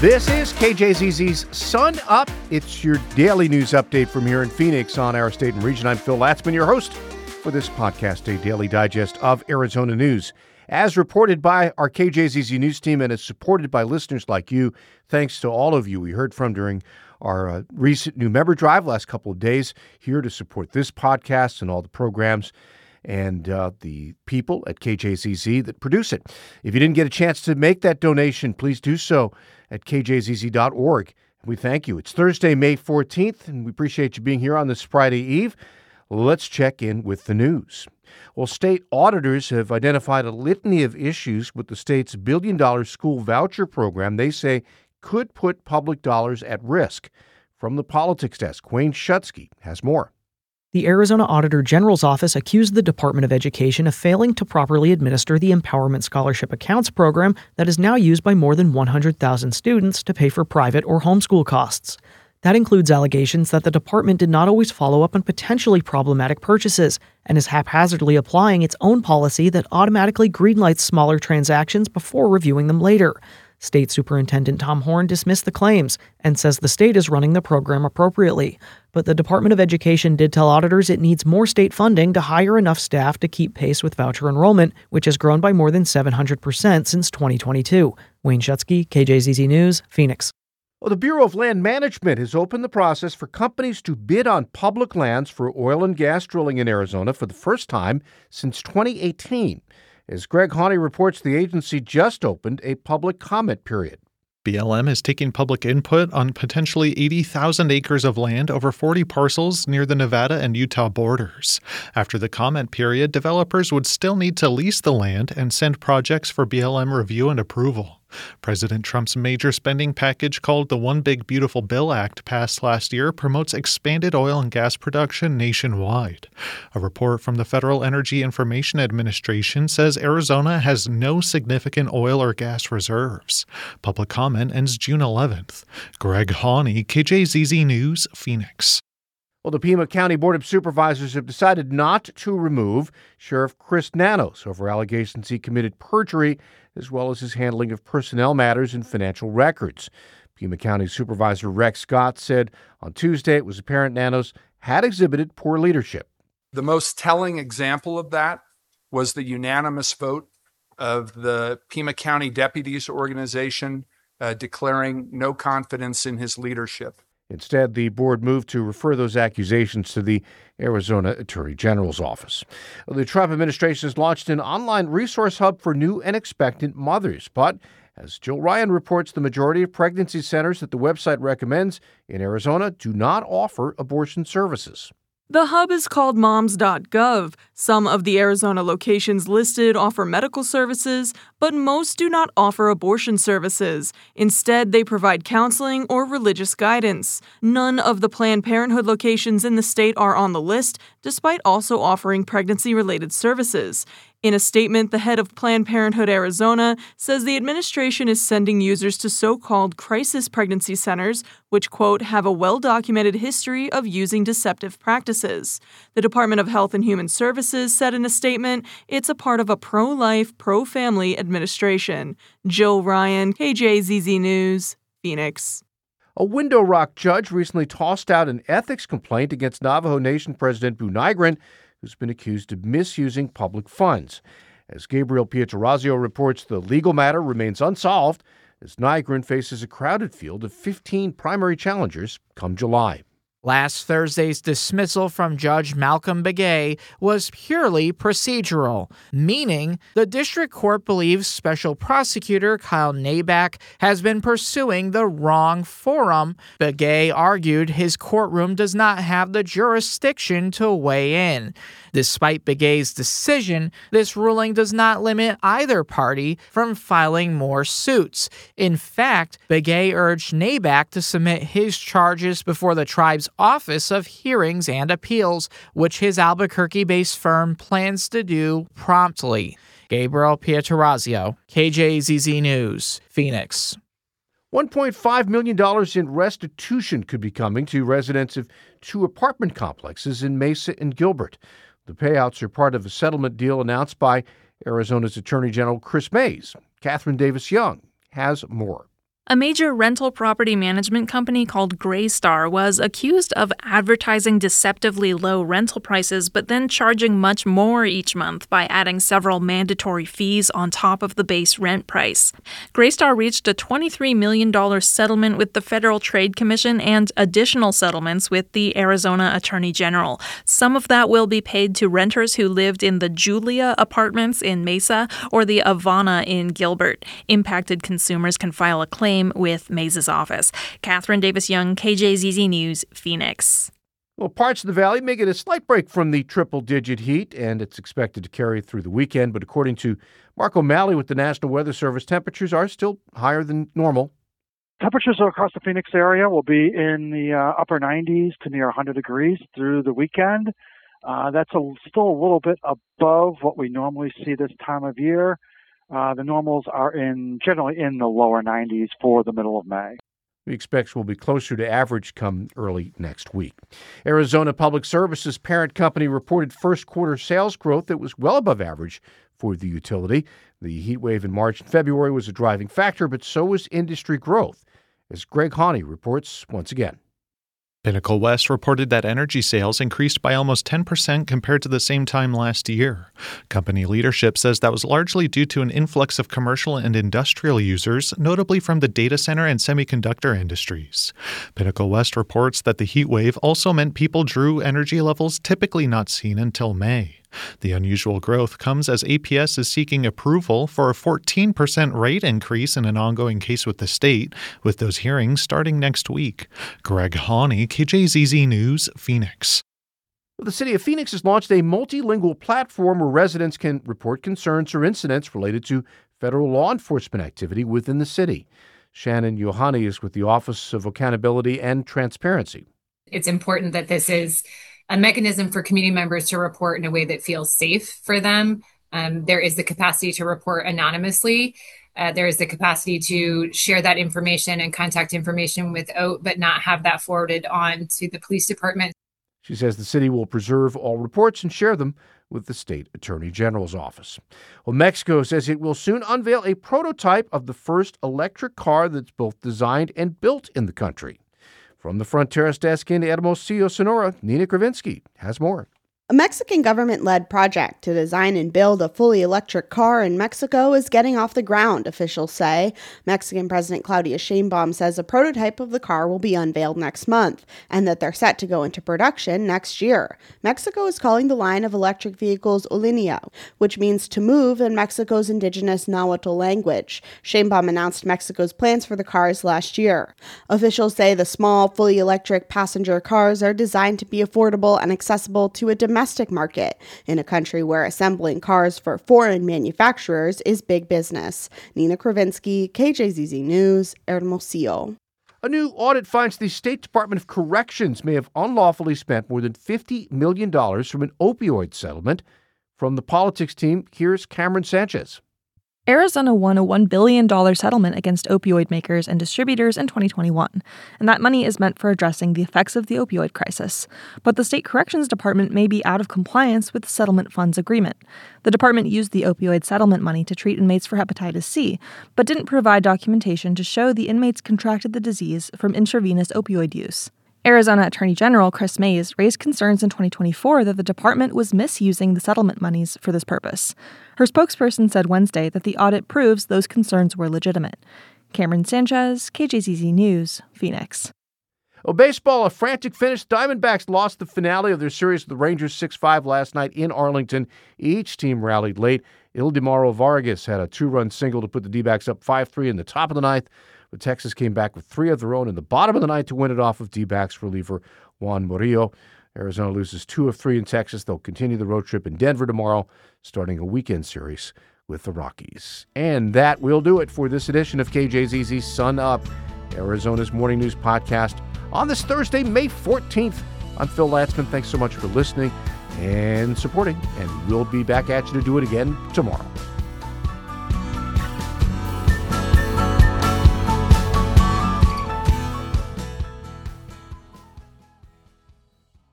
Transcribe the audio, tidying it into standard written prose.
This is KJZZ's Sun Up. It's your daily news update from here in Phoenix on our state and region. I'm Phil Latzman, your host for this podcast, a daily digest of Arizona news. As reported by our KJZZ news team and as supported by listeners like you, thanks to all of you we heard from during our recent new member drive last couple of days, here to support this podcast and all the programs and the people at KJZZ that produce it. If you didn't get a chance to make that donation, please do so at kjzz.org. We thank you. It's Thursday, May 14th, and we appreciate you being here on this Friday Eve. Let's check in with the news. Well, state auditors have identified a litany of issues with the state's billion-dollar school voucher program they say could put public dollars at risk. From the Politics Desk, Wayne Schutsky has more. The Arizona Auditor General's office accused the Department of Education of failing to properly administer the Empowerment Scholarship Accounts program that is now used by more than 100,000 students to pay for private or homeschool costs. That includes allegations that the department did not always follow up on potentially problematic purchases and is haphazardly applying its own policy that automatically greenlights smaller transactions before reviewing them later. State Superintendent Tom Horn dismissed the claims and says the state is running the program appropriately. But the Department of Education did tell auditors it needs more state funding to hire enough staff to keep pace with voucher enrollment, which has grown by more than 700% since 2022. Wayne Schutsky, KJZZ News, Phoenix. Well, the Bureau of Land Management has opened the process for companies to bid on public lands for oil and gas drilling in Arizona for the first time since 2018. As Greg Hawley reports, the agency just opened a public comment period. BLM is taking public input on potentially 80,000 acres of land over 40 parcels near the Nevada and Utah borders. After the comment period, developers would still need to lease the land and send projects for BLM review and approval. President Trump's major spending package, called the One Big Beautiful Bill Act, passed last year, promotes expanded oil and gas production nationwide. A report from the Federal Energy Information Administration says Arizona has no significant oil or gas reserves. Public comment ends June 11th. Greg Hawley, KJZZ News, Phoenix. Well, the Pima County Board of Supervisors have decided not to remove Sheriff Chris Nanos over allegations he committed perjury, as well as his handling of personnel matters and financial records. Pima County Supervisor Rex Scott said on Tuesday it was apparent Nanos had exhibited poor leadership. The most telling example of that was the unanimous vote of the Pima County Deputies Organization declaring no confidence in his leadership. Instead, the board moved to refer those accusations to the Arizona Attorney General's office. The Trump administration has launched an online resource hub for new and expectant mothers. But as Jill Ryan reports, the majority of pregnancy centers that the website recommends in Arizona do not offer abortion services. The hub is called moms.gov. Some of the Arizona locations listed offer medical services, but most do not offer abortion services. Instead, they provide counseling or religious guidance. None of the Planned Parenthood locations in the state are on the list, despite also offering pregnancy-related services. In a statement, the head of Planned Parenthood Arizona says the administration is sending users to so-called crisis pregnancy centers, which, quote, have a well-documented history of using deceptive practices. The Department of Health and Human Services said in a statement it's a part of a pro-life, pro-family administration. Jill Ryan, KJZZ News, Phoenix. A Window Rock judge recently tossed out an ethics complaint against Navajo Nation President Bu Nigran, who's been accused of misusing public funds. As Gabriel Pietrorazio reports, the legal matter remains unsolved as Nigran faces a crowded field of 15 primary challengers come July. Last Thursday's dismissal from Judge Malcolm Begay was purely procedural, meaning the district court believes Special Prosecutor Kyle Nabak has been pursuing the wrong forum. Begay argued his courtroom does not have the jurisdiction to weigh in. Despite Begay's decision, this ruling does not limit either party from filing more suits. In fact, Begay urged Nabak to submit his charges before the tribe's Office of Hearings and Appeals, which his Albuquerque-based firm plans to do promptly. Gabriel Pietrorazio, KJZZ News, Phoenix. $1.5 million in restitution could be coming to residents of two apartment complexes in Mesa and Gilbert. The payouts are part of a settlement deal announced by Arizona's Attorney General Chris Mays. Catherine Davis Young has more. A major rental property management company called Greystar was accused of advertising deceptively low rental prices but then charging much more each month by adding several mandatory fees on top of the base rent price. Greystar reached a $23 million settlement with the Federal Trade Commission and additional settlements with the Arizona Attorney General. Some of that will be paid to renters who lived in the Julia apartments in Mesa or the Avana in Gilbert. Impacted consumers can file a claim with Mesa's office. Catherine Davis-Young, KJZZ News, Phoenix. Well, parts of the valley may get a slight break from the triple-digit heat, and it's expected to carry through the weekend. But according to Mark O'Malley with the National Weather Service, temperatures are still higher than normal. Temperatures across the Phoenix area will be in the upper 90s to near 100 degrees through the weekend. That's still a little bit above what we normally see this time of year. The normals are generally in the lower 90s for the middle of May. We expect will be closer to average come early next week. Arizona Public Service's parent company reported first quarter sales growth that was well above average for the utility. The heat wave in March and February was a driving factor, but so was industry growth, as Greg Haney reports once again. Pinnacle West reported that energy sales increased by almost 10% compared to the same time last year. Company leadership says that was largely due to an influx of commercial and industrial users, notably from the data center and semiconductor industries. Pinnacle West reports that the heat wave also meant people drew energy levels typically not seen until May. The unusual growth comes as APS is seeking approval for a 14% rate increase in an ongoing case with the state, with those hearings starting next week. Greg Haney, KJZZ News, Phoenix. The city of Phoenix has launched a multilingual platform where residents can report concerns or incidents related to federal law enforcement activity within the city. Shannon Yohani is with the Office of Accountability and Transparency. It's important that this is a mechanism for community members to report in a way that feels safe for them. There is the capacity to report anonymously. There is the capacity to share that information and contact information with OAT, but not have that forwarded on to the police department. She says the city will preserve all reports and share them with the state attorney general's office. Well, Mexico says it will soon unveil a prototype of the first electric car that's both designed and built in the country. From the Fronteras desk in Hermosillo, Sonora, Nina Kravinsky has more. A Mexican government-led project to design and build a fully electric car in Mexico is getting off the ground, officials say. Mexican President Claudia Sheinbaum says a prototype of the car will be unveiled next month, and that they're set to go into production next year. Mexico is calling the line of electric vehicles Olinea, which means to move in Mexico's indigenous Nahuatl language. Sheinbaum announced Mexico's plans for the cars last year. Officials say the small, fully electric passenger cars are designed to be affordable and accessible to a domestic market in a country where assembling cars for foreign manufacturers is big business. Nina Kravinsky, KJZZ News, Hermosillo. A new audit finds the State Department of Corrections may have unlawfully spent more than $50 million from an opioid settlement. From the politics team, here's Cameron Sanchez. Arizona won a $1 billion settlement against opioid makers and distributors in 2021, and that money is meant for addressing the effects of the opioid crisis. But the state corrections department may be out of compliance with the settlement funds agreement. The department used the opioid settlement money to treat inmates for hepatitis C, but didn't provide documentation to show the inmates contracted the disease from intravenous opioid use. Arizona Attorney General Chris Mays raised concerns in 2024 that the department was misusing the settlement monies for this purpose. Her spokesperson said Wednesday that the audit proves those concerns were legitimate. Cameron Sanchez, KJZZ News, Phoenix. Baseball, a frantic finish. Diamondbacks lost the finale of their series with the Rangers 6-5 last night in Arlington. Each team rallied late. Ildemaro Vargas had a two-run single to put the D-backs up 5-3 in the top of the ninth. But Texas came back with three of their own in the bottom of the ninth to win it off of D-backs reliever Juan Murillo. Arizona loses 2 of 3 in Texas. They'll continue the road trip in Denver tomorrow, starting a weekend series with the Rockies. And that will do it for this edition of KJZZ's Sun Up, Arizona's morning news podcast on this Thursday, May 14th. I'm Phil Latzman. Thanks so much for listening and supporting, and we'll be back at you to do it again tomorrow.